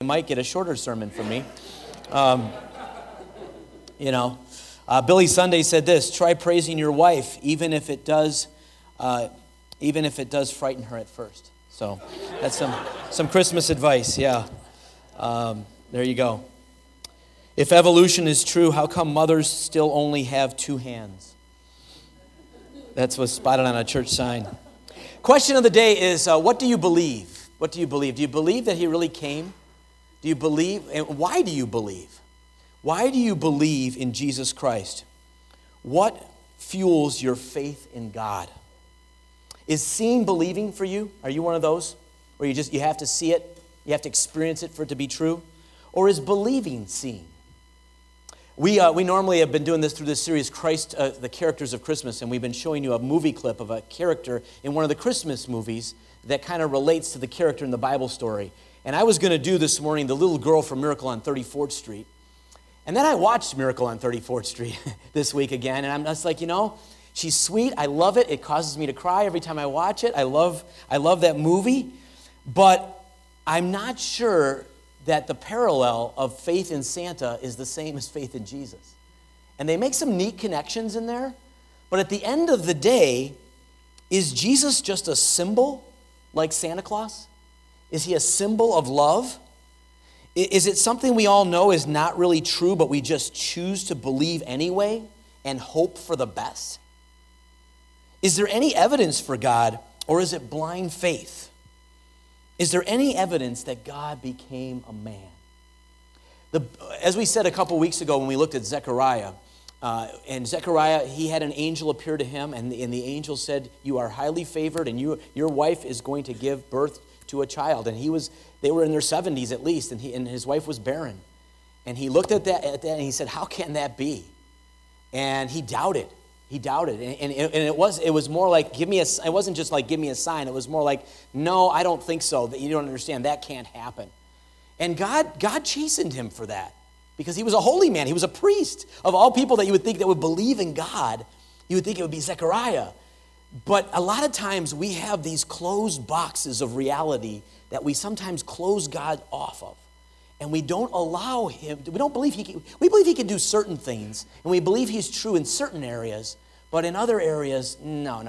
might get a shorter sermon from me. Billy Sunday said this: try praising your wife, even if it does frighten her at first. So that's some Christmas advice. Yeah, there you go. If evolution is true, how come mothers still only have two hands? That's what's spotted on a church sign. Question of the day is, what do you believe? What do you believe? Do you believe that he really came? Do you believe, and why do you believe? Why do you believe in Jesus Christ? What fuels your faith in God? Is seeing believing for you? Are you one of those where you have to see it, you have to experience it for it to be true? Or is believing seeing? We normally have been doing this through this series, Christ, the Characters of Christmas, and we've been showing you a movie clip of a character in one of the Christmas movies that kind of relates to the character in the Bible story. And I was going to do this morning the little girl from Miracle on 34th Street. And then I watched Miracle on 34th Street this week again, and I'm just like, she's sweet. I love it. It causes me to cry every time I watch it. I love that movie. But I'm not sure that the parallel of faith in Santa is the same as faith in Jesus. And they make some neat connections in there. But at the end of the day, is Jesus just a symbol like Santa Claus? Is he a symbol of love? Is it something we all know is not really true, but we just choose to believe anyway and hope for the best? Is there any evidence for God, or is it blind faith? Is there any evidence that God became a man? As we said a couple weeks ago when we looked at Zechariah, and Zechariah, he had an angel appear to him, and the angel said, "You are highly favored, and your wife is going to give birth to a child." And they were in their 70s at least, and his wife was barren. And he looked at that, and he said, "How can that be?" And he doubted. He doubted, and it was more like, it wasn't just like, give me a sign. It was more like, no, I don't think so. That you don't understand. That can't happen. And God chastened him for that, because he was a holy man. He was a priest. Of all people that you would think that would believe in God, you would think it would be Zechariah. But a lot of times we have these closed boxes of reality that we sometimes close God off of. And we don't allow him, we believe he can do certain things, and we believe he's true in certain areas, but in other areas, no.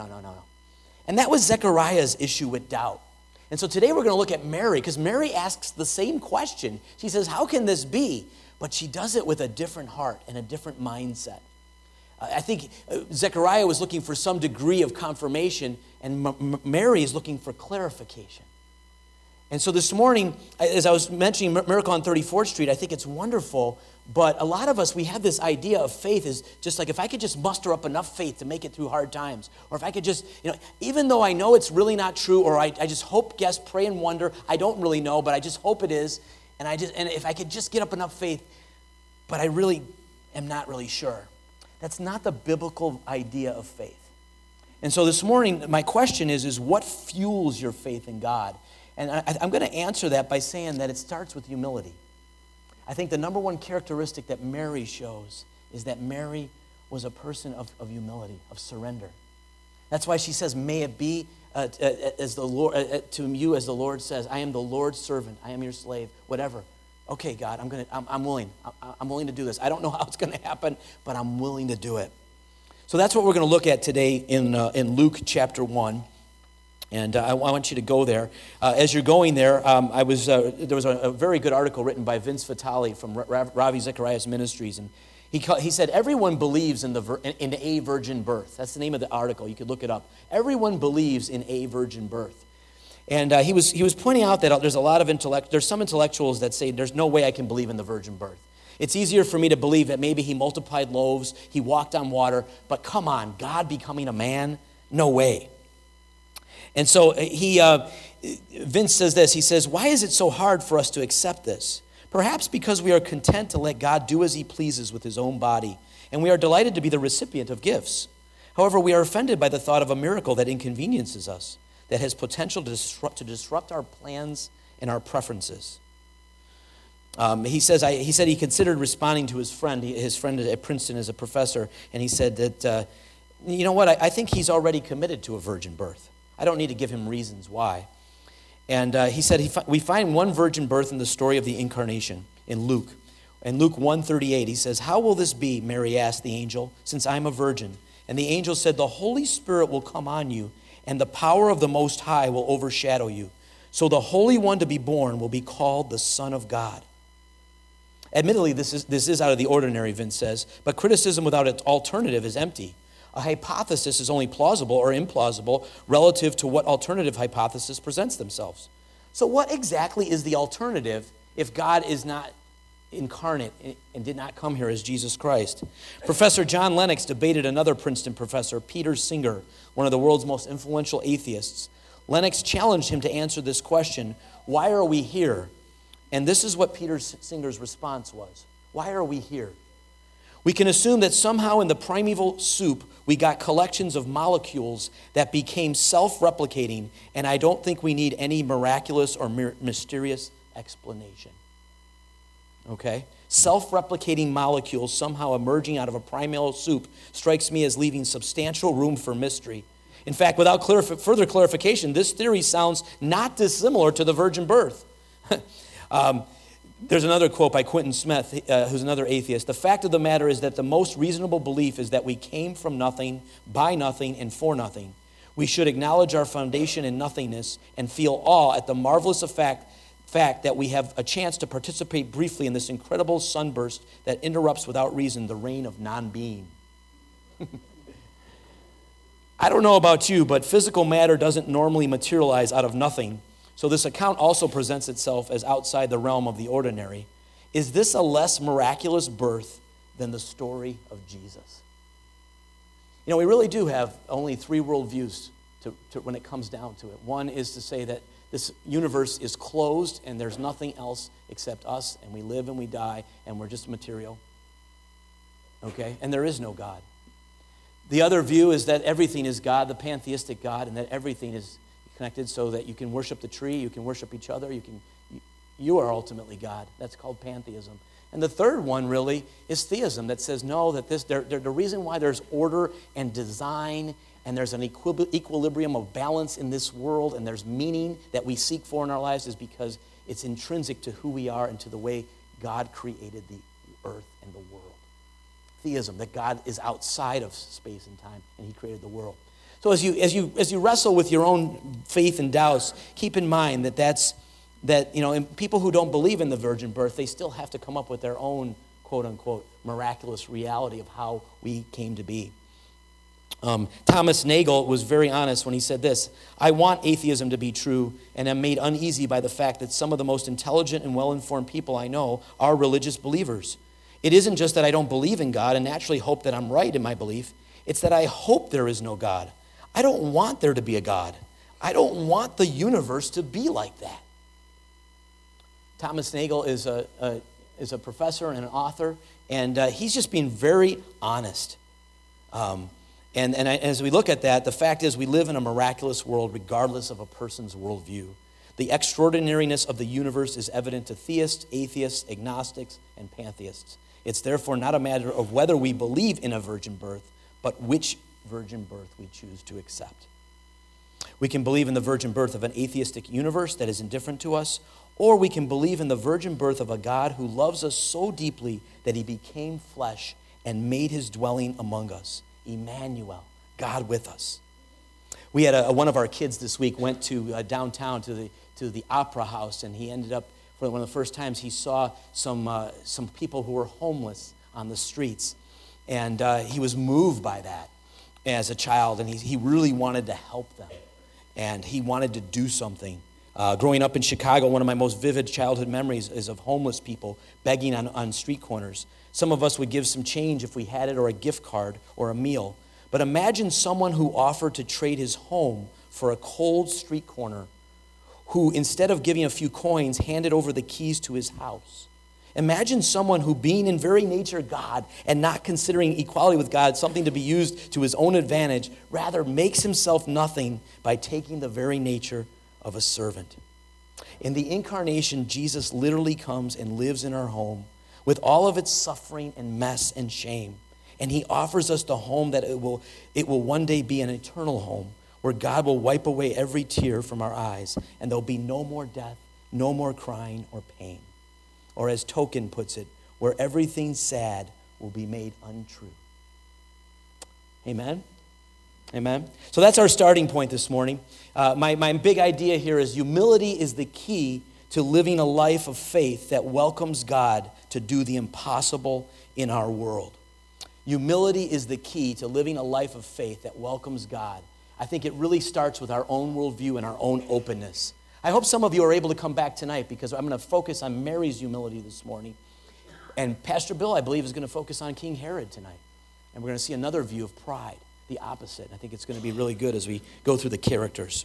And that was Zechariah's issue with doubt. And so today we're going to look at Mary, because Mary asks the same question. She says, how can this be? But she does it with a different heart and a different mindset. I think Zechariah was looking for some degree of confirmation, and Mary is looking for clarification. And so this morning, as I was mentioning Miracle on 34th Street, I think it's wonderful, but a lot of us, we have this idea of faith is just like, if I could just muster up enough faith to make it through hard times, or if I could just, even though I know it's really not true, or I just hope, guess, pray, and wonder, I don't really know, but I just hope it is, and if I could just get up enough faith, but I really am not really sure. That's not the biblical idea of faith. And so this morning, my question is what fuels your faith in God? And I'm going to answer that by saying that it starts with humility. I think the number one characteristic that Mary shows is that Mary was a person of humility, of surrender. That's why she says, "May it be as the Lord to you as the Lord says. I am the Lord's servant. I am your slave. Whatever. Okay, God, I'm willing. I'm willing to do this. I don't know how it's going to happen, but I'm willing to do it." So that's what we're going to look at today in Luke chapter 1. And I want you to go there. As you're going there, there was a very good article written by Vince Vitale from Ravi Zacharias Ministries, and he said everyone believes in a virgin birth. That's the name of the article. You could look it up. Everyone believes in a virgin birth, and he was pointing out that there's some intellectuals that say there's no way I can believe in the virgin birth. It's easier for me to believe that maybe he multiplied loaves, he walked on water, but come on, God becoming a man? No way. And so Vince says this. He says, why is it so hard for us to accept this? Perhaps because we are content to let God do as he pleases with his own body, and we are delighted to be the recipient of gifts. However, we are offended by the thought of a miracle that inconveniences us, that has potential to disrupt our plans and our preferences. He said he considered responding to his friend at Princeton is a professor, and he said that, you know what, I think he's already committed to a virgin birth. I don't need to give him reasons why. And he said, we find one virgin birth in the story of the incarnation in Luke. In Luke 1:38, he says, "How will this be?" Mary asked the angel, "since I'm a virgin." And the angel said, "The Holy Spirit will come on you, and the power of the Most High will overshadow you. So the Holy One to be born will be called the Son of God." Admittedly, this is out of the ordinary, Vince says, but criticism without an alternative is empty. A hypothesis is only plausible or implausible relative to what alternative hypothesis presents themselves. So what exactly is the alternative if God is not incarnate and did not come here as Jesus Christ? Professor John Lennox debated another Princeton professor, Peter Singer, one of the world's most influential atheists. Lennox challenged him to answer this question, why are we here? And this is what Peter Singer's response was. Why are we here? We can assume that somehow in the primeval soup, we got collections of molecules that became self-replicating, and I don't think we need any miraculous or mysterious explanation. Okay? Self-replicating molecules somehow emerging out of a primeval soup strikes me as leaving substantial room for mystery. In fact, without further clarification, this theory sounds not dissimilar to the virgin birth. There's another quote by Quentin Smith, who's another atheist. "The fact of the matter is that the most reasonable belief is that we came from nothing, by nothing, and for nothing. We should acknowledge our foundation in nothingness and feel awe at the marvelous fact that we have a chance to participate briefly in this incredible sunburst that interrupts without reason the reign of non-being." I don't know about you, but physical matter doesn't normally materialize out of nothing. So this account also presents itself as outside the realm of the ordinary. Is this a less miraculous birth than the story of Jesus? You know, we really do have only three worldviews to when it comes down to it. One is to say that this universe is closed and there's nothing else except us, and we live and we die and we're just material. Okay? And there is no God. The other view is that everything is God, the pantheistic God, and that everything is connected so that you can worship the tree, you can worship each other, you are ultimately God. That's called pantheism. And the third one really is theism, that says no, that the reason why there's order and design and there's an equilibrium of balance in this world and there's meaning that we seek for in our lives is because it's intrinsic to who we are and to the way God created the earth and the world. Theism, that God is outside of space and time and he created the world. So as you wrestle with your own faith and doubts, keep in mind that and people who don't believe in the virgin birth, they still have to come up with their own quote unquote miraculous reality of how we came to be. Thomas Nagel was very honest when he said this: "I want atheism to be true and am made uneasy by the fact that some of the most intelligent and well-informed people I know are religious believers. It isn't just that I don't believe in God and naturally hope that I'm right in my belief. It's that I hope there is no God. I don't want there to be a God. I don't want the universe to be like that." Thomas Nagel is a professor and an author, and he's just being very honest. As we look at that, the fact is we live in a miraculous world regardless of a person's worldview. The extraordinariness of the universe is evident to theists, atheists, agnostics, and pantheists. It's therefore not a matter of whether we believe in a virgin birth, but which virgin birth we choose to accept. We can believe in the virgin birth of an atheistic universe that is indifferent to us, or we can believe in the virgin birth of a God who loves us so deeply that he became flesh and made his dwelling among us. Emmanuel, God with us. We had one of our kids this week went to downtown to the Opera House, and he ended up, for one of the first times, he saw some people who were homeless on the streets, and he was moved by that as a child, and he really wanted to help them, and he wanted to do something. Growing up in Chicago, one of my most vivid childhood memories is of homeless people begging on street corners. Some of us would give some change if we had it, or a gift card, or a meal. But imagine someone who offered to trade his home for a cold street corner, who, instead of giving a few coins, handed over the keys to his house. Imagine someone who, being in very nature God and not considering equality with God something to be used to his own advantage, rather makes himself nothing by taking the very nature of a servant. In the incarnation, Jesus literally comes and lives in our home with all of its suffering and mess and shame. And he offers us the home that it will one day be an eternal home where God will wipe away every tear from our eyes, and there'll be no more death, no more crying or pain. Or as Tolkien puts it, where everything sad will be made untrue. Amen? Amen? So that's our starting point this morning. My big idea here is humility is the key to living a life of faith that welcomes God to do the impossible in our world. Humility is the key to living a life of faith that welcomes God. I think it really starts with our own worldview and our own openness. I hope some of you are able to come back tonight because I'm going to focus on Mary's humility this morning. And Pastor Bill, I believe, is going to focus on King Herod tonight. And we're going to see another view of pride, the opposite. I think it's going to be really good as we go through the characters.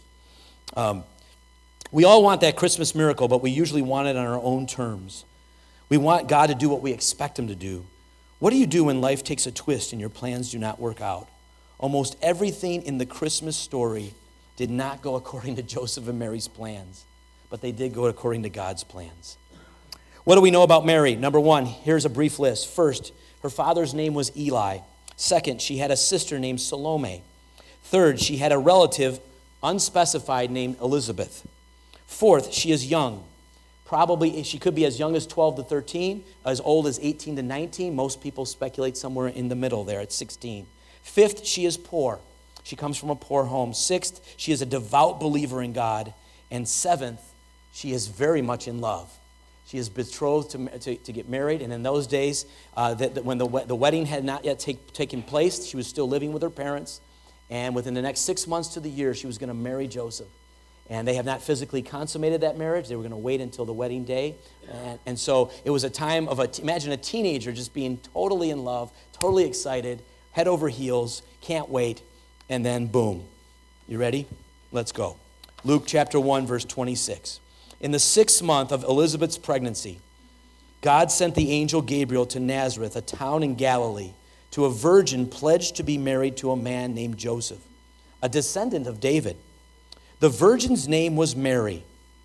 We all want that Christmas miracle, but we usually want it on our own terms. We want God to do what we expect him to do. What do you do when life takes a twist and your plans do not work out? Almost everything in the Christmas story did not go according to Joseph and Mary's plans, but they did go according to God's plans. What do we know about Mary? Number one, here's a brief list. First, her father's name was Eli. Second, she had a sister named Salome. Third, she had a relative, unspecified, named Elizabeth. Fourth, she is young. Probably she could be as young as 12 to 13, as old as 18 to 19. Most people speculate somewhere in the middle there at 16. Fifth, she is poor. She comes from a poor home. Sixth, she is a devout believer in God. And seventh, she is very much in love. She is betrothed to get married, and in those days, when the wedding had not yet taken place, she was still living with her parents, and within the next 6 months to the year, she was going to marry Joseph. And they have not physically consummated that marriage. They were going to wait until the wedding day. And so it was a time of, imagine a teenager just being totally in love, totally excited, head over heels, can't wait, and then boom. You ready? Let's go. Luke chapter 1, verse 26. In the 6th month of Elizabeth's pregnancy, God sent the angel Gabriel to Nazareth, a town in Galilee, to a virgin pledged to be married to a man named Joseph, a descendant of David. The virgin's name was Mary.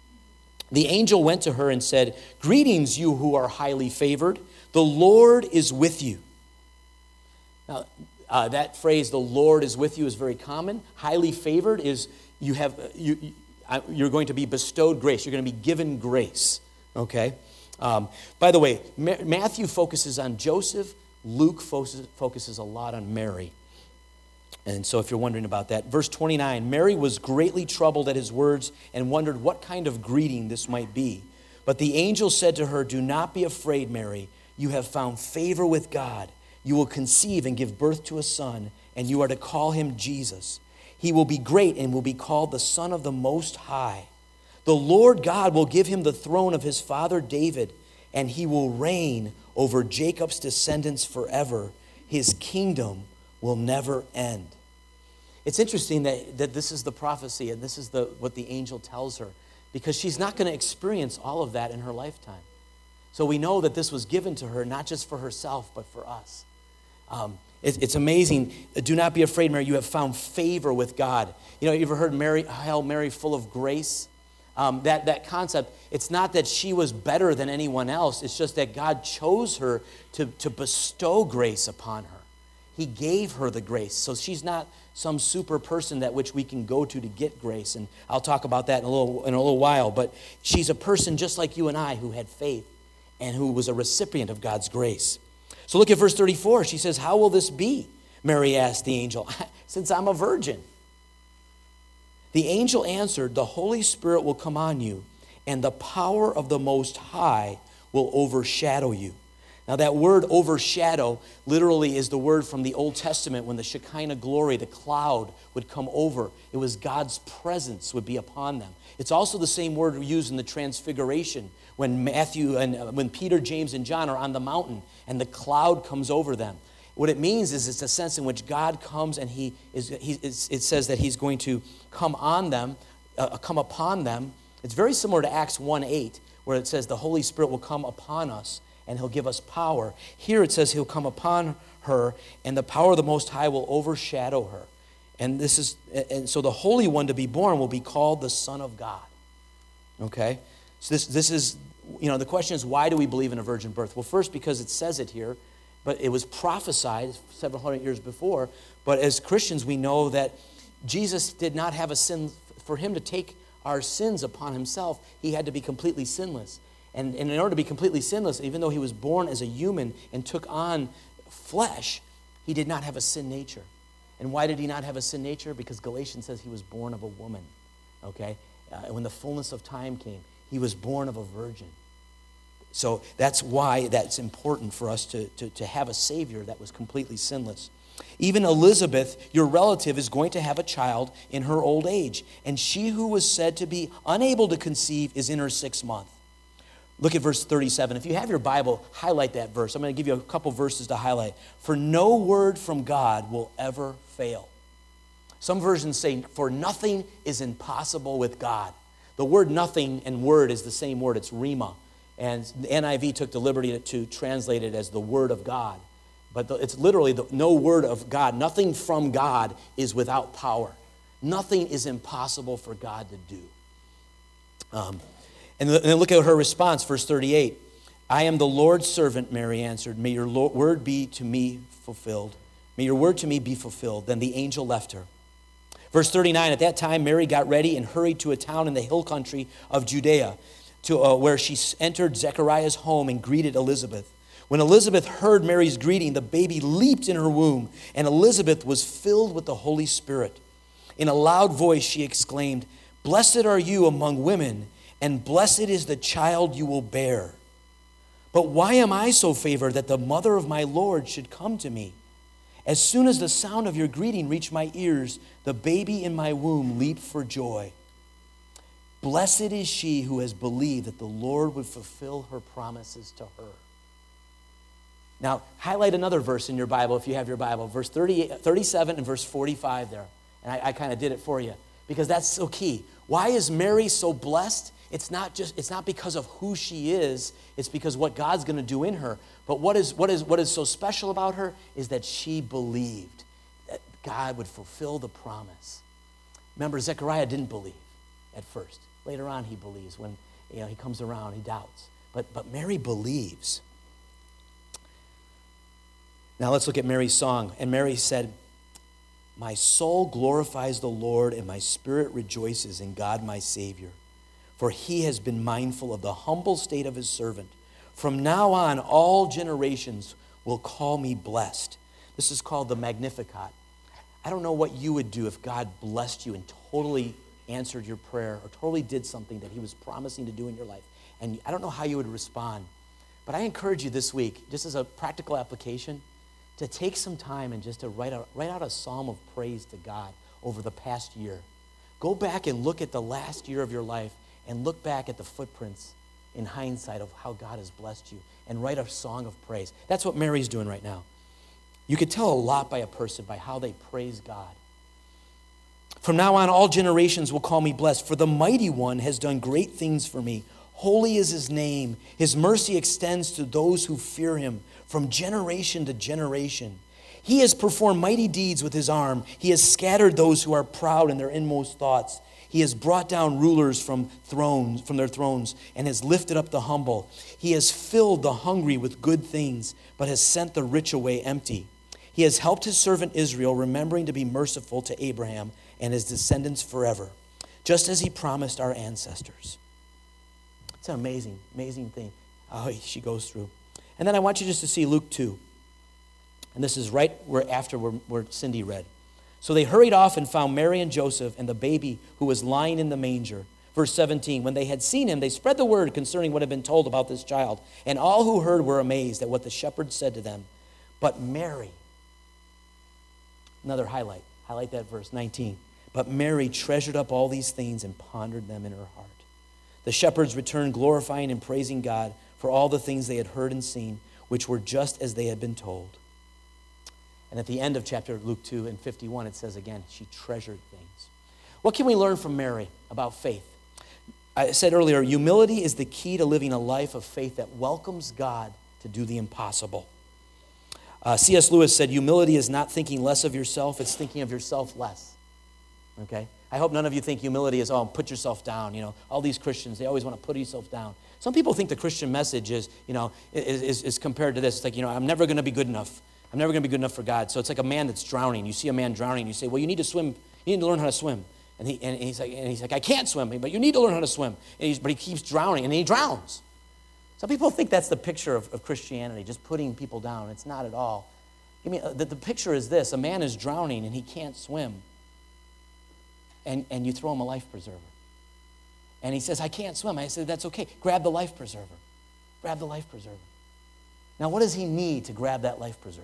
The angel went to her and said, "Greetings, you who are highly favored. The Lord is with you." Now, that phrase, "the Lord is with you," is very common. Highly favored is you're going to be bestowed grace. You're going to be given grace, okay? By the way, Matthew focuses on Joseph. Luke focuses a lot on Mary. And so if you're wondering about that, verse 29, Mary was greatly troubled at his words and wondered what kind of greeting this might be. But the angel said to her, "Do not be afraid, Mary. You have found favor with God. You will conceive and give birth to a son, and you are to call him Jesus. He will be great and will be called the Son of the Most High. The Lord God will give him the throne of his father David, and he will reign over Jacob's descendants forever. His kingdom will never end." It's interesting that this is the prophecy, and this is what the angel tells her, because she's not going to experience all of that in her lifetime. So we know that this was given to her, not just for herself, but for us. It's amazing. Do not be afraid, Mary. You have found favor with God. You ever heard Hail Mary, full of grace? That concept, it's not that she was better than anyone else. It's just that God chose her to bestow grace upon her. He gave her the grace. So she's not some super person that which we can go to get grace. And I'll talk about that in a little while. But she's a person just like you and I who had faith and who was a recipient of God's grace. So look at verse 34. She says, "How will this be?" Mary asked the angel, "Since I'm a virgin." The angel answered, "The Holy Spirit will come on you, and the power of the Most High will overshadow you." Now that word overshadow literally is the word from the Old Testament when the Shekinah glory, the cloud, would come over. It was God's presence would be upon them. It's also the same word used in the Transfiguration when when Peter, James, and John are on the mountain and the cloud comes over them. What it means is it's a sense in which God comes and it says that he's going to come on them, come upon them. It's very similar to Acts 1:8 where it says the Holy Spirit will come upon us and he'll give us power. Here it says he'll come upon her, and the power of the Most High will overshadow her. And so the Holy One to be born will be called the Son of God. Okay? So this is, the question is, why do we believe in a virgin birth? Well, first, because it says it here, but it was prophesied several hundred years before. But as Christians, we know that Jesus did not have a sin. For him to take our sins upon himself, he had to be completely sinless. And in order to be completely sinless, even though he was born as a human and took on flesh, he did not have a sin nature. And why did he not have a sin nature? Because Galatians says he was born of a woman. Okay? And when the fullness of time came, he was born of a virgin. So that's why that's important for us to have a Savior that was completely sinless. Even Elizabeth, your relative, is going to have a child in her old age. And she who was said to be unable to conceive is in her 6th month. Look at verse 37. If you have your Bible, highlight that verse. I'm going to give you a couple verses to highlight. For no word from God will ever fail. Some versions say, for nothing is impossible with God. The word nothing and word is the same word. It's rhema. And the NIV took the liberty to translate it as the word of God. But it's literally no word of God. Nothing from God is without power. Nothing is impossible for God to do. And then look at her response, verse 38. I am the Lord's servant, Mary answered. May your word be to me fulfilled. May your word to me be fulfilled. Then the angel left her. Verse 39, at that time Mary got ready and hurried to a town in the hill country of Judea, where she entered Zechariah's home and greeted Elizabeth. When Elizabeth heard Mary's greeting, the baby leaped in her womb, and Elizabeth was filled with the Holy Spirit. In a loud voice she exclaimed, Blessed are you among women, and blessed is the child you will bear. But why am I so favored that the mother of my Lord should come to me? As soon as the sound of your greeting reached my ears, the baby in my womb leaped for joy. Blessed is she who has believed that the Lord would fulfill her promises to her. Now, highlight another verse in your Bible if you have your Bible, verse 37 and verse 45 there. And I kind of did it for you because that's so key. Why is Mary so blessed? It's not because of who she is, it's because what God's going to do in her. But what is so special about her is that she believed that God would fulfill the promise. Remember, Zechariah didn't believe at first. Later on he believes. When he comes around, he doubts. But Mary believes. Now let's look at Mary's song. And Mary said, My soul glorifies the Lord, and my spirit rejoices in God my Savior. For he has been mindful of the humble state of his servant. From now on, all generations will call me blessed. This is called the Magnificat. I don't know what you would do if God blessed you and totally answered your prayer or totally did something that he was promising to do in your life. And I don't know how you would respond. But I encourage you this week, just as a practical application, to take some time and just to write out a psalm of praise to God over the past year. Go back and look at the last year of your life and look back at the footprints in hindsight of how God has blessed you and write a song of praise. That's what Mary's doing right now. You could tell a lot by a person by how they praise God. From now on, all generations will call me blessed, for the Mighty One has done great things for me. Holy is his name. His mercy extends to those who fear him from generation to generation. He has performed mighty deeds with his arm. He has scattered those who are proud in their inmost thoughts. He has brought down rulers from their thrones and has lifted up the humble. He has filled the hungry with good things, but has sent the rich away empty. He has helped his servant Israel, remembering to be merciful to Abraham and his descendants forever, just as he promised our ancestors. It's an amazing, amazing thing how she goes through. And then I want you just to see Luke 2. And this is right where Cindy read. So they hurried off and found Mary and Joseph and the baby who was lying in the manger. Verse 17, when they had seen him, they spread the word concerning what had been told about this child. And all who heard were amazed at what the shepherds said to them. But Mary, another highlight that verse 19. But Mary treasured up all these things and pondered them in her heart. The shepherds returned, glorifying and praising God for all the things they had heard and seen, which were just as they had been told. And at the end of chapter Luke 2 and 51, it says again, she treasured things. What can we learn from Mary about faith? I said earlier, humility is the key to living a life of faith that welcomes God to do the impossible. C.S. Lewis said, humility is not thinking less of yourself, it's thinking of yourself less. Okay? I hope none of you think humility is, put yourself down. All these Christians, they always want to put yourself down. Some people think the Christian message is compared to this. It's like, I'm never going to be good enough. I'm never going to be good enough for God. So it's like a man that's drowning. You see a man drowning, you say, well, you need to swim You need to learn how to swim. And he's like, I can't swim, but you need to learn how to swim. But he keeps drowning, and he drowns. Some people think that's the picture of Christianity, just putting people down. It's not at all. The picture is this: a man is drowning, and he can't swim. And you throw him a life preserver. And he says, I can't swim. I said, that's okay. Grab the life preserver. Grab the life preserver. Now, what does he need to grab that life preserver?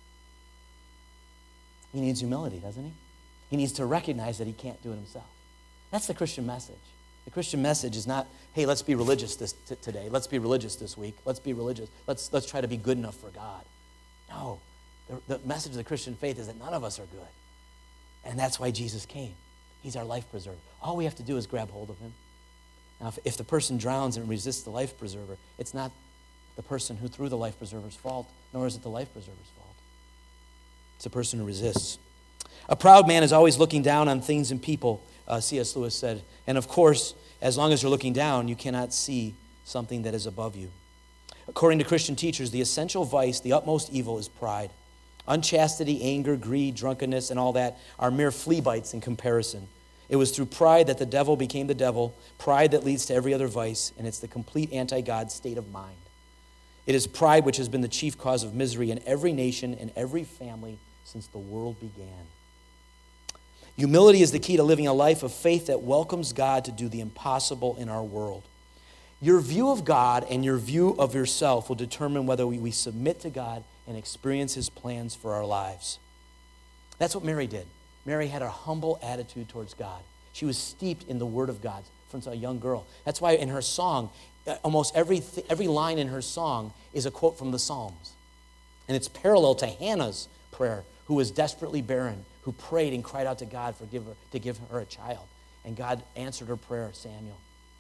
He needs humility, doesn't he? He needs to recognize that he can't do it himself. That's the Christian message. The Christian message is not, hey, let's be religious today. Let's be religious this week. Let's be religious. Let's try to be good enough for God. No. The message of the Christian faith is that none of us are good. And that's why Jesus came. He's our life preserver. All we have to do is grab hold of him. Now, if the person drowns and resists the life preserver, it's not the person who threw the life preserver's fault, nor is it the life preserver's fault. It's the person who resists. A proud man is always looking down on things and people, C.S. Lewis said. And of course, as long as you're looking down, you cannot see something that is above you. According to Christian teachers, the essential vice, the utmost evil, is pride. Unchastity, anger, greed, drunkenness, and all that are mere flea bites in comparison. It was through pride that the devil became the devil, pride that leads to every other vice, and it's the complete anti-God state of mind. It is pride which has been the chief cause of misery in every nation and every family since the world began. Humility is the key to living a life of faith that welcomes God to do the impossible in our world. Your view of God and your view of yourself will determine whether we submit to God and experience his plans for our lives. That's what Mary did. Mary had a humble attitude towards God. She was steeped in the Word of God from a young girl. That's why in her song, almost every line in her song is a quote from the Psalms. And it's parallel to Hannah's prayer, who was desperately barren, who prayed and cried out to God to give her a child. And God answered her prayer, Samuel.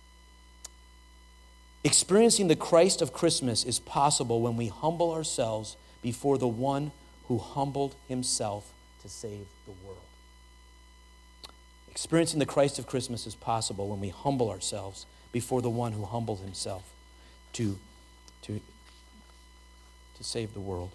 Experiencing the Christ of Christmas is possible when we humble ourselves before the one who humbled himself to save the world. Experiencing the Christ of Christmas is possible when we humble ourselves before the one who humbled himself to save the world.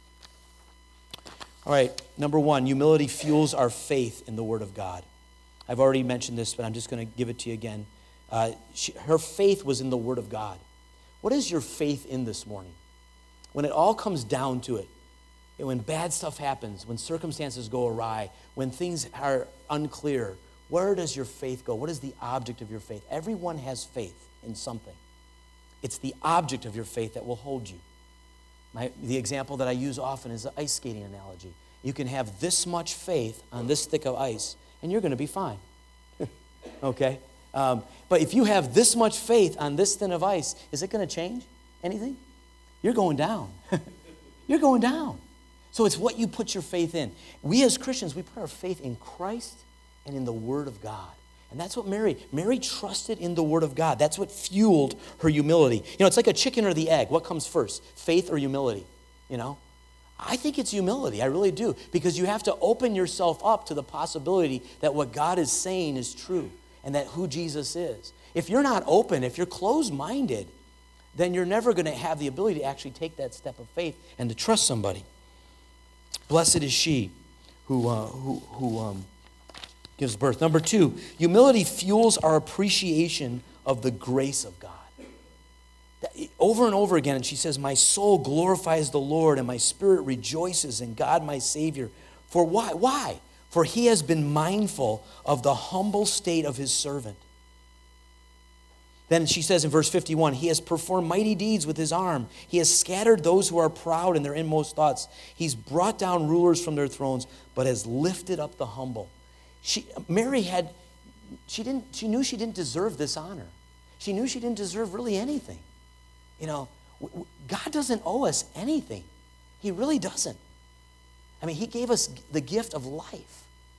All right, number one, humility fuels our faith in the Word of God. I've already mentioned this, but I'm just going to give it to you again. Her faith was in the Word of God. What is your faith in this morning? When it all comes down to it, and when bad stuff happens, when circumstances go awry, when things are unclear, where does your faith go? What is the object of your faith? Everyone has faith in something. It's the object of your faith that will hold you. The example that I use often is the ice skating analogy. You can have this much faith on this thick of ice, and you're going to be fine. Okay? But if you have this much faith on this thin of ice, is it going to change anything? You're going down. You're going down. So it's what you put your faith in. We as Christians, we put our faith in Christ and in the Word of God. And that's what Mary trusted in the Word of God. That's what fueled her humility. You know, it's like a chicken or the egg. What comes first, faith or humility? You know, I think it's humility. I really do. Because you have to open yourself up to the possibility that what God is saying is true and that who Jesus is. If you're not open, if you're closed-minded, then you're never going to have the ability to actually take that step of faith and to trust somebody. Blessed is she who gives birth. Number two, humility fuels our appreciation of the grace of God. Over and over again, she says, my soul glorifies the Lord, and my spirit rejoices in God my Savior. For why? Why? For he has been mindful of the humble state of his servant. Then she says in verse 51, he has performed mighty deeds with his arm. He has scattered those who are proud in their inmost thoughts. He's brought down rulers from their thrones, but has lifted up the humble. Mary knew she didn't deserve this honor. She knew she didn't deserve really anything. You know, God doesn't owe us anything. He really doesn't. I mean, he gave us the gift of life.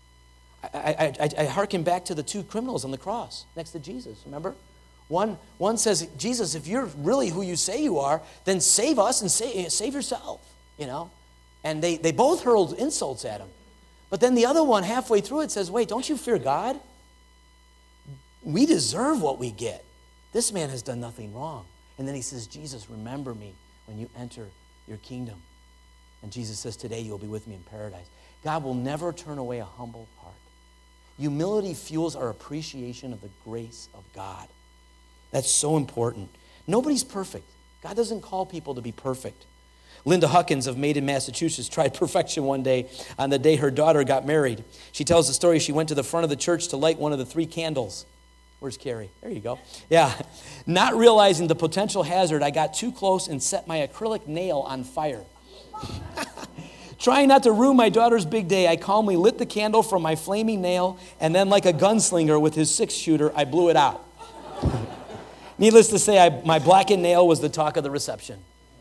I hearken back to the two criminals on the cross next to Jesus, remember? One says, Jesus, if you're really who you say you are, then save us and save yourself, you know. And they both hurled insults at him. But then the other one, halfway through it, says, wait, don't you fear God? We deserve what we get. This man has done nothing wrong. And then he says, Jesus, remember me when you enter your kingdom. And Jesus says, today you'll be with me in paradise. God will never turn away a humble heart. Humility fuels our appreciation of the grace of God. That's so important. Nobody's perfect. God doesn't call people to be perfect. Linda Huckins of Maiden, Massachusetts tried perfection one day on the day her daughter got married. She tells the story she went to the front of the church to light one of the 3 candles. Where's Carrie? There you go. Yeah. Not realizing the potential hazard, I got too close and set my acrylic nail on fire. Trying not to ruin my daughter's big day, I calmly lit the candle from my flaming nail, and then like a gunslinger with his 6-shooter, I blew it out. Needless to say, my blackened nail was the talk of the reception.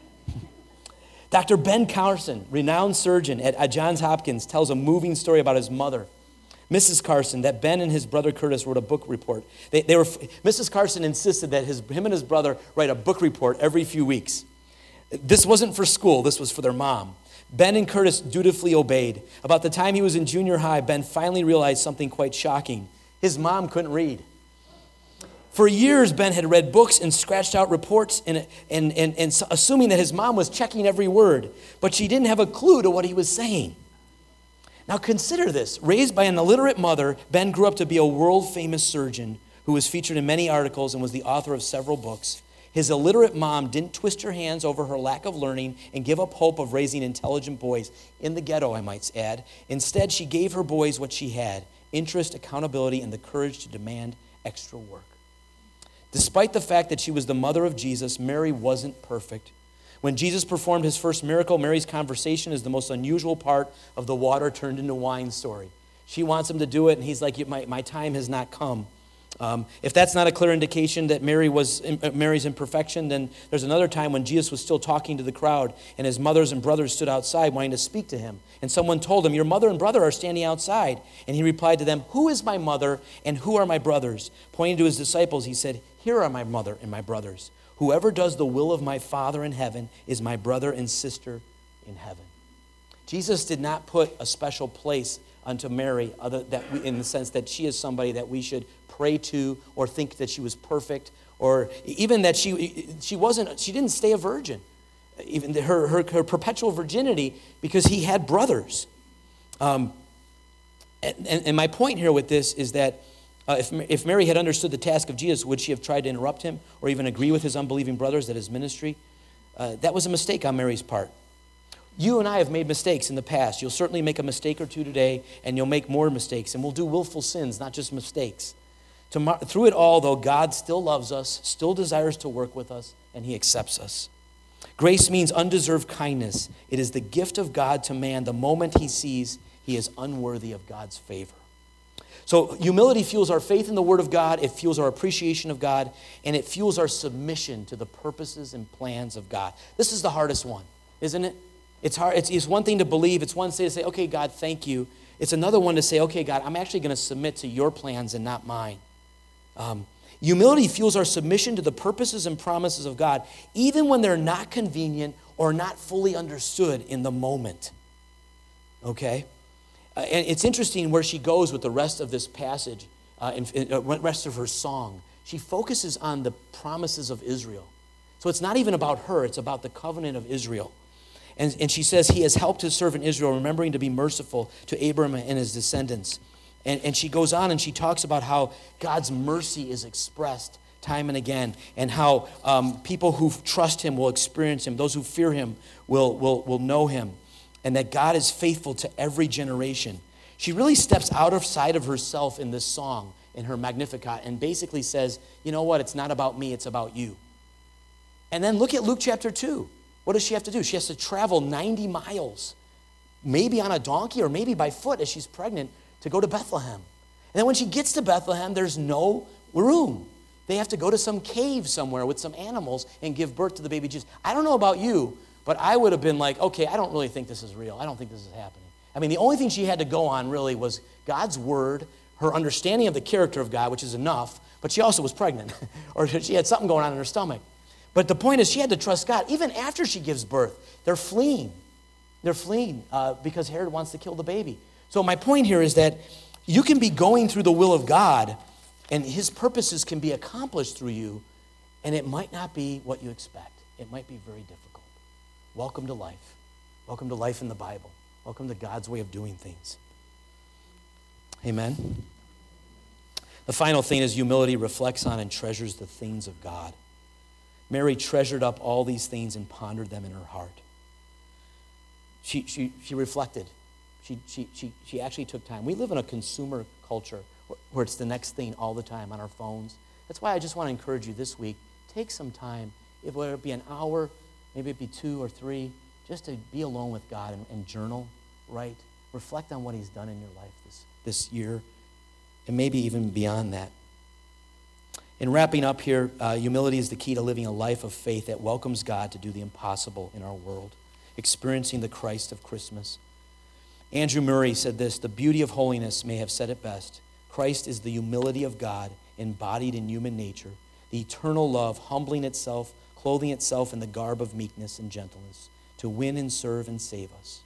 Dr. Ben Carson, renowned surgeon at Johns Hopkins, tells a moving story about his mother, Mrs. Carson, that Ben and his brother Curtis wrote a book report. Mrs. Carson insisted that him and his brother write a book report every few weeks. This wasn't for school, this was for their mom. Ben and Curtis dutifully obeyed. About the time he was in junior high, Ben finally realized something quite shocking. His mom couldn't read. For years, Ben had read books and scratched out reports and assuming that his mom was checking every word, but she didn't have a clue to what he was saying. Now consider this. Raised by an illiterate mother, Ben grew up to be a world-famous surgeon who was featured in many articles and was the author of several books. His illiterate mom didn't twist her hands over her lack of learning and give up hope of raising intelligent boys, in the ghetto, I might add. Instead, she gave her boys what she had: interest, accountability, and the courage to demand extra work. Despite the fact that she was the mother of Jesus, Mary wasn't perfect. When Jesus performed his first miracle, Mary's conversation is the most unusual part of the water turned into wine story. She wants him to do it, and he's like, my time has not come. If that's not a clear indication that Mary's imperfection, then there's another time when Jesus was still talking to the crowd, and his mothers and brothers stood outside wanting to speak to him. And someone told him, "Your mother and brother are standing outside." And he replied to them, "Who is my mother and who are my brothers?" Pointing to his disciples, he said, "Here are my mother and my brothers. Whoever does the will of my Father in heaven is my brother and sister in heaven." Jesus did not put a special place unto Mary in the sense that she is somebody that we should pray to or think that she was perfect, or even that she didn't stay a virgin, even her perpetual virginity, because he had brothers. And my point here with this is that if Mary had understood the task of Jesus, would she have tried to interrupt him or even agree with his unbelieving brothers that his ministry? That was a mistake on Mary's part. You and I have made mistakes in the past. You'll certainly make a mistake or two today, and you'll make more mistakes, and we'll do willful sins, not just mistakes. Through it all, though, God still loves us, still desires to work with us, and he accepts us. Grace means undeserved kindness. It is the gift of God to man the moment he sees he is unworthy of God's favor. So humility fuels our faith in the Word of God, it fuels our appreciation of God, and it fuels our submission to the purposes and plans of God. This is the hardest one, isn't it? It's hard. It's one thing to believe. It's one thing to say, "Okay, God, thank you." It's another one to say, "Okay, God, I'm actually going to submit to your plans and not mine." Humility fuels our submission to the purposes and promises of God, even when they're not convenient or not fully understood in the moment. Okay? And it's interesting where she goes with the rest of this passage, the rest of her song. She focuses on the promises of Israel. So it's not even about her, it's about the covenant of Israel. And she says, he has helped his servant Israel, remembering to be merciful to Abram and his descendants. And she goes on and she talks about how God's mercy is expressed time and again, and how people who trust him will experience him. Those who fear him will know him, and that God is faithful to every generation. She really steps outside of herself in this song, in her Magnificat, and basically says, you know what, it's not about me, it's about you. And then look at Luke chapter 2. What does she have to do? She has to travel 90 miles, maybe on a donkey or maybe by foot as she's pregnant, to go to Bethlehem. And then when she gets to Bethlehem, there's no room. They have to go to some cave somewhere with some animals and give birth to the baby Jesus. I don't know about you, but I would have been like, okay, I don't really think this is real. I don't think this is happening. I mean, the only thing she had to go on really was God's word, her understanding of the character of God, which is enough, but she also was pregnant, or she had something going on in her stomach. But the point is, she had to trust God. Even after she gives birth, they're fleeing. They're fleeing because Herod wants to kill the baby. So my point here is that you can be going through the will of God, and his purposes can be accomplished through you, and it might not be what you expect. It might be very difficult. Welcome to life. Welcome to life in the Bible. Welcome to God's way of doing things. Amen. The final thing is humility reflects on and treasures the things of God. Mary treasured up all these things and pondered them in her heart. She reflected. She actually took time. We live in a consumer culture where it's the next thing all the time on our phones. That's why I just want to encourage you this week, take some time, whether it be an hour, maybe it be 2 or 3, just to be alone with God and journal, write, reflect on what he's done in your life this year, and maybe even beyond that. In wrapping up here, humility is the key to living a life of faith that welcomes God to do the impossible in our world, experiencing the Christ of Christmas. Andrew Murray said this, "The beauty of holiness may have said it best. Christ is the humility of God embodied in human nature, the eternal love humbling itself, clothing itself in the garb of meekness and gentleness, to win and serve and save us."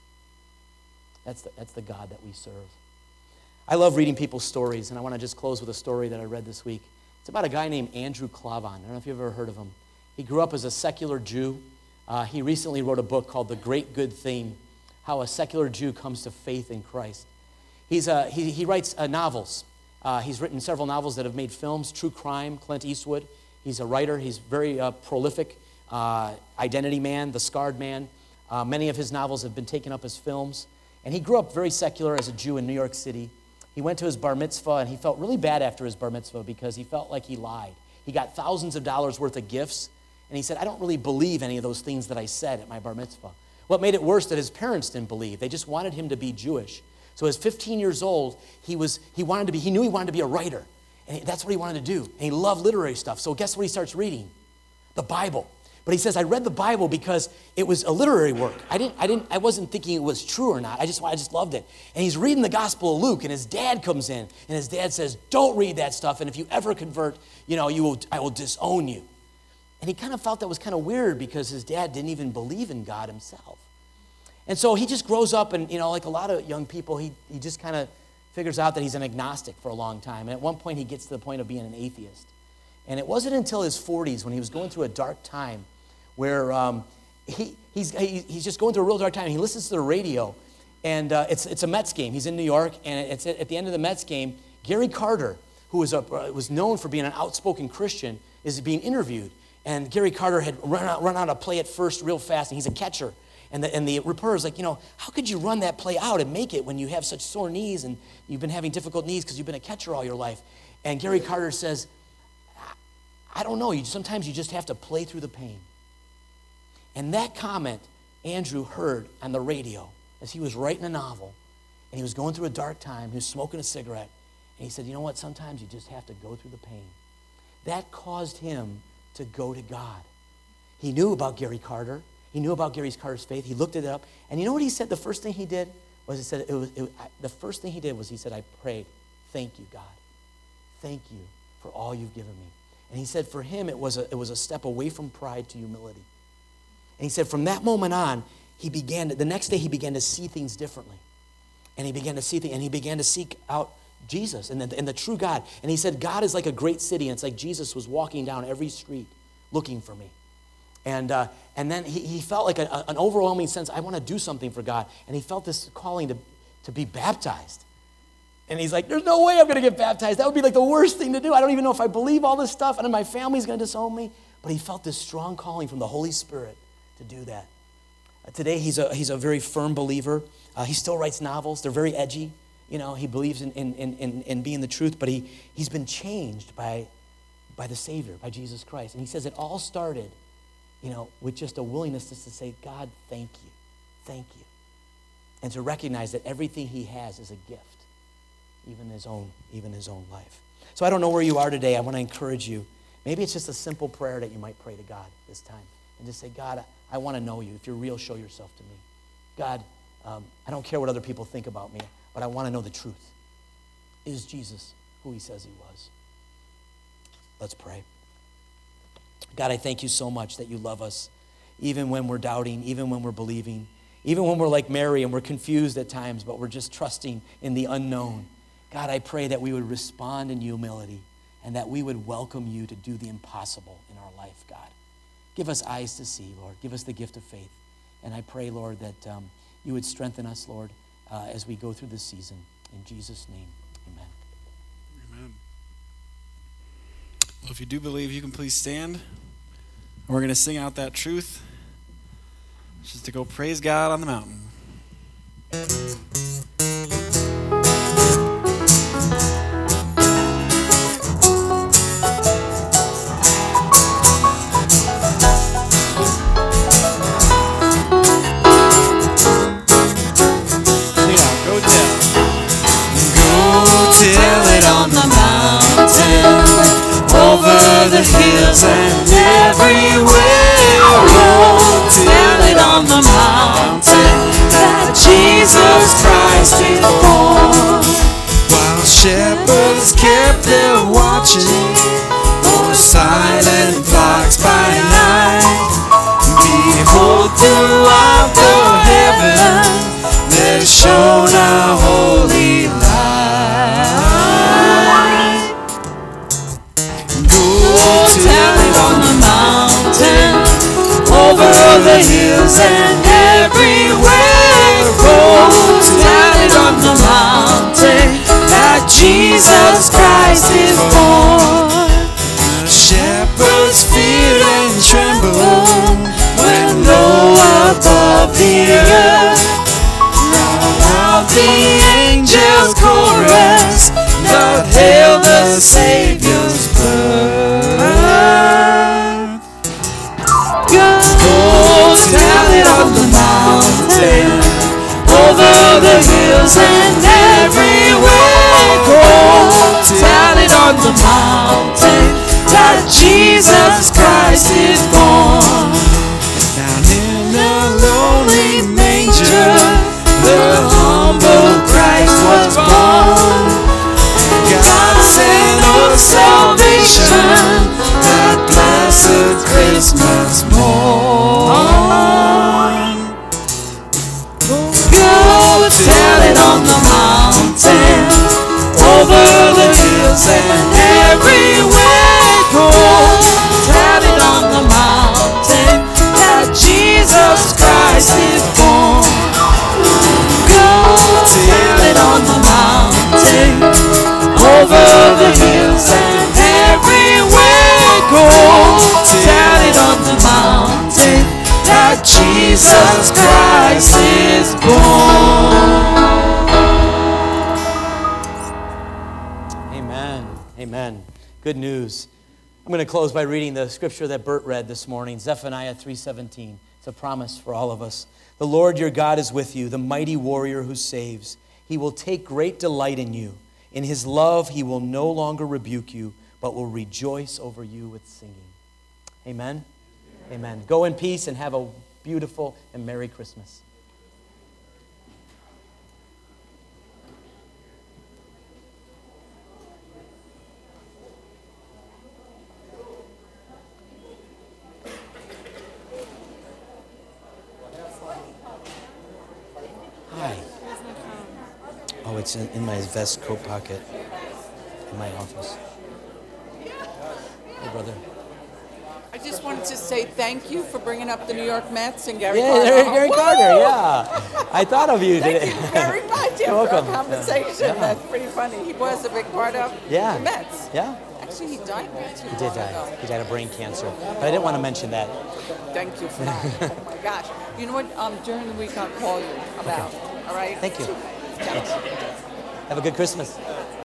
That's the God that we serve. I love reading people's stories, and I want to just close with a story that I read this week. It's about a guy named Andrew Klavan. I don't know if you've ever heard of him. He grew up as a secular Jew. He recently wrote a book called The Great Good Thing, how a secular Jew comes to faith in Christ. He writes novels. He's written several novels that have made films, True Crime, Clint Eastwood. He's a writer. He's very prolific. Identity Man, The Scarred Man. Many of his novels have been taken up as films. And he grew up very secular as a Jew in New York City. He went to his bar mitzvah, and he felt really bad after his bar mitzvah because he felt like he lied. He got thousands of dollars worth of gifts, and he said, "I don't really believe any of those things that I said at my bar mitzvah." What made it worse that his parents didn't believe. They just wanted him to be Jewish. So at 15 years old, he knew he wanted to be a writer, and that's what he wanted to do. And he loved literary stuff. So guess what he starts reading? The Bible. But he says, I read the Bible because it was a literary work. I wasn't thinking it was true or not. I just loved it. And he's reading the Gospel of Luke, and his dad comes in, and his dad says, "Don't read that stuff, and if you ever convert, I will disown you." And he kind of felt that was kind of weird because his dad didn't even believe in God himself. And so he just grows up, and like a lot of young people, he just kind of figures out that he's an agnostic for a long time. And at one point, he gets to the point of being an atheist. And it wasn't until his 40s, when he was going through a dark time, where he's just going through a real dark time, and he listens to the radio, and it's a Mets game. He's in New York, and it's at the end of the Mets game, Gary Carter, who was known for being an outspoken Christian, is being interviewed. And Gary Carter had run out a play at first real fast, and he's a catcher. And the reporter's like, how could you run that play out and make it when you have such sore knees and you've been having difficult knees because you've been a catcher all your life? And Gary Carter says, I don't know. Sometimes you just have to play through the pain. And that comment Andrew heard on the radio as he was writing a novel, and he was going through a dark time. He was smoking a cigarette. And he said, you know what? Sometimes you just have to go through the pain. That caused him to go to God. He knew about Gary Carter. He knew about Gary Carter's faith. He looked it up. And you know what he said? The first thing he did was he said, I prayed, thank you, God. Thank you for all you've given me. And he said for him, it was a step away from pride to humility. And he said from that moment on, the next day he began to see things differently. And he began to seek out Jesus and the true God. And he said, God is like a great city, and it's like Jesus was walking down every street looking for me. And then he felt like an overwhelming sense, I want to do something for God. And he felt this calling to be baptized. And he's like, there's no way I'm going to get baptized. That would be like the worst thing to do. I don't even know if I believe all this stuff, and then my family's going to disown me. But he felt this strong calling from the Holy Spirit to do that. Today, he's a very firm believer. He still writes novels. They're very edgy. He believes in being the truth, but he's been changed by the Savior, by Jesus Christ. And he says it all started, with just a willingness just to say, God, thank you, and to recognize that everything he has is a gift, even his own life. So I don't know where you are today. I want to encourage you. Maybe it's just a simple prayer that you might pray to God this time, and just say, God, I want to know you. If you're real, show yourself to me. God, I don't care what other people think about me, but I want to know the truth. Is Jesus who he says he was? Let's pray. God, I thank you so much that you love us, even when we're doubting, even when we're believing, even when we're like Mary and we're confused at times, but we're just trusting in the unknown. God, I pray that we would respond in humility and that we would welcome you to do the impossible in our life, God. Give us eyes to see, Lord. Give us the gift of faith. And I pray, Lord, that you would strengthen us, Lord, as we go through this season. In Jesus' name, amen. Amen. So if you do believe, you can please stand. And we're going to sing out that truth, just to go praise God on the mountain. Tell it on the mountain, over the hills and everywhere. Oh, tell it on the mountain that Jesus Christ is born. While shepherds kept their watching for silent flocks by night, behold, throughout the heaven there shone a holy light. Tell it on the mountain, over the hills and everywhere. Oh, tell it on the mountain that Jesus Christ is born. The shepherds feared and trembled when low above the earth, loud the angels chorus, that hail the Savior's birth. Go tell it on the mountain, over the hills and everywhere. Go tell it on the mountain that Jesus Christ is born. down in the lonely manger. The humble Christ was born. God Send us salvation, that blessed Christmas morn. Go tell it on the mountain, over the hills and everywhere. Go tell it on the mountain that Jesus Christ is born. Go tell it on the mountain, over the hills and everywhere. Go tell it on the mountain that Jesus Christ is born. Amen. Amen. Good news. I'm going to close by reading the scripture that Bert read this morning, Zephaniah 3:17. It's a promise for all of us. The Lord your God is with you, the mighty warrior who saves. He will take great delight in you. In his love, he will no longer rebuke you, but will rejoice over you with singing. Amen? Amen. Go in peace and have a beautiful and Merry Christmas. Hi. Oh, it's in my vest coat pocket in my office. Hey, brother. I just wanted to say thank you for bringing up the New York Mets and Gary Yeah, Carter. Gary Carter, yeah. I thought of you Thank today. you very much. You're welcome. For our conversation. Yeah. That's pretty funny. He was a big part of Yeah. the Mets. Yeah, Actually, he died not too he did long die. ago. He died of brain cancer. But I didn't want to mention that. Thank you for that. Oh my gosh. You know what? During the week I'll call you about. All right. Thank you. Thanks. Have a good Christmas.